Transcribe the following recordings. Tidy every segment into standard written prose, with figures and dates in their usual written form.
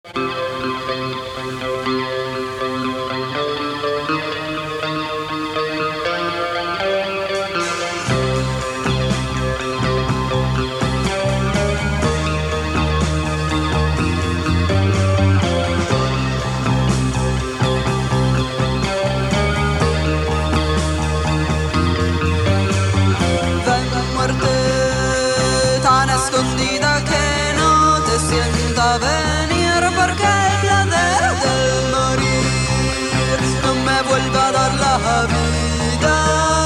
Escondida que no te sienta venir, porque el placer del morir no me vuelva a dar la vida.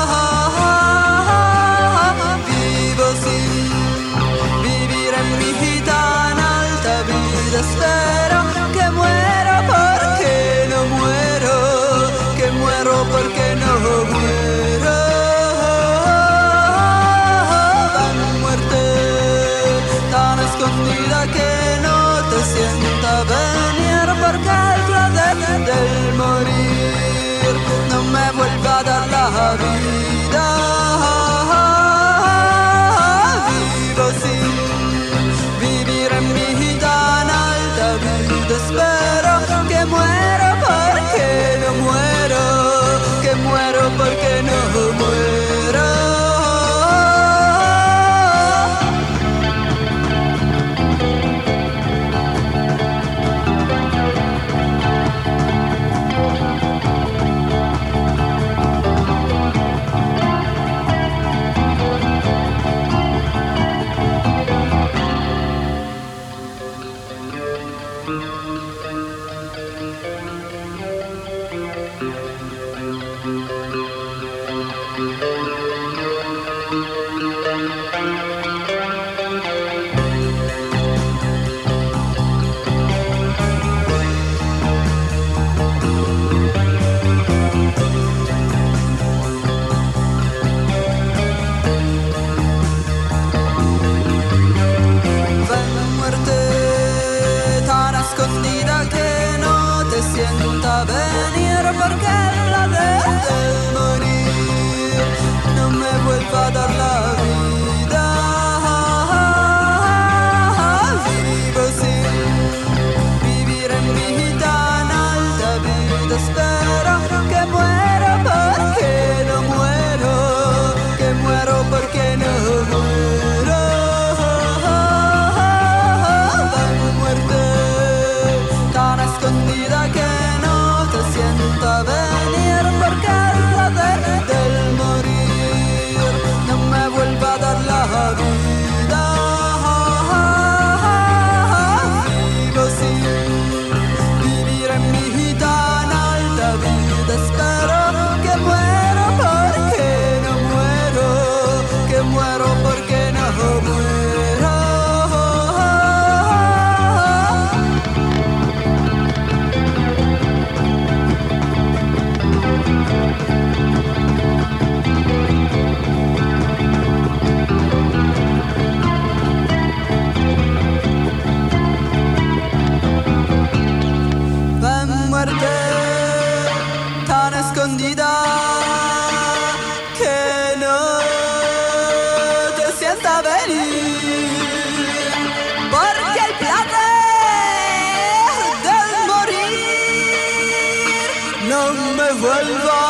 Vivo sin vivir en mi tan alta vida, espero que muero porque no muero, que muero porque no muero. Escondida que no te sienta venir, porque el placer del morir no me vuelva a dar la vida. Vivo sin vivir en mi tan alta vida, espero que muero porque no muero, que muero porque no muero. Escondida que no te sienta venir, porque el placer del morir no me vuelva a dar la vida. Vivo sin vivir en mi tan alta vida, espero que muero porque no muero, que muero porque no muero. Escondida que no te sienta venir, porque el placer del morir no me vuelva a dar la vida. Vivo sin vivir en mi tan alta vida, espero que muero porque no muero, que muero porque no muero. Tan escondida que no te sienta venir, porque el placer del morir no me vuelva